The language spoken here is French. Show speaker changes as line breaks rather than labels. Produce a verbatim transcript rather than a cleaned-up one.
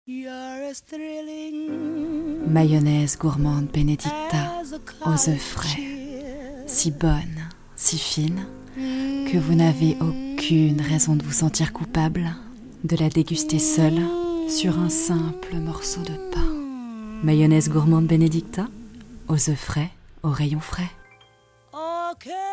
Mayonnaise gourmande Benedicta aux œufs frais, si bonne, si fine, que vous n'avez aucune raison de vous sentir coupable de la déguster seule sur un simple morceau de pain. Mayonnaise gourmande Benedicta aux œufs frais, aux rayons frais.
Okay.